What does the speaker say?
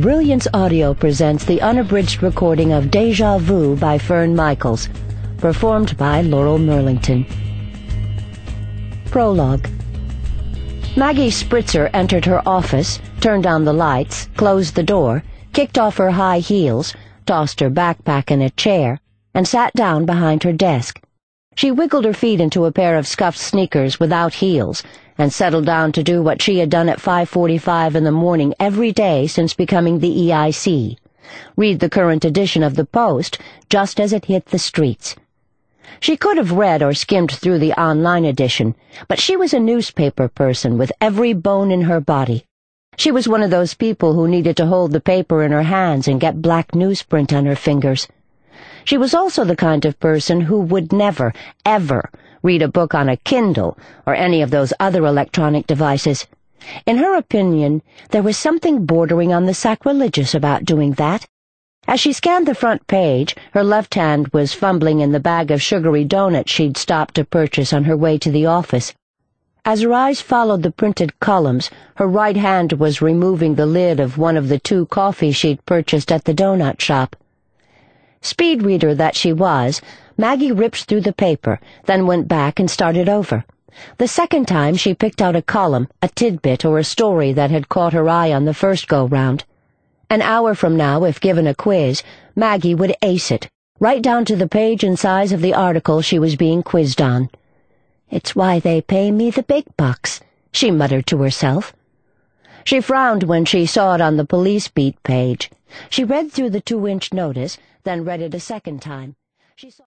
Brilliance Audio presents the unabridged recording of Deja Vu by Fern Michaels, performed by Laurel Merlington. Prologue. Maggie Spritzer entered her office, turned down the lights, closed the door, kicked off her high heels, tossed her backpack in a chair, and sat down behind her desk. She wiggled her feet into a pair of scuffed sneakers without heels and settled down to do what she had done at 5:45 in the morning every day since becoming the EIC. Read the current edition of the Post just as it hit the streets. She could have read or skimmed through the online edition, but she was a newspaper person with every bone in her body. She was one of those people who needed to hold the paper in her hands and get black newsprint on her fingers. She was also the kind of person who would never, ever read a book on a Kindle or any of those other electronic devices. In her opinion, there was something bordering on the sacrilegious about doing that. As she scanned the front page, her left hand was fumbling in the bag of sugary donuts she'd stopped to purchase on her way to the office. As her eyes followed the printed columns, her right hand was removing the lid of one of the 2 coffees she'd purchased at the donut shop. Speed reader that she was, Maggie ripped through the paper, then went back and started over. The second time she picked out a column, a tidbit, or a story that had caught her eye on the first go-round. An hour from now, if given a quiz, Maggie would ace it, right down to the page and size of the article she was being quizzed on. "It's why they pay me the big bucks," she muttered to herself. She frowned when she saw it on the police beat page. She read through the 2-inch notice, then read it a second time. She saw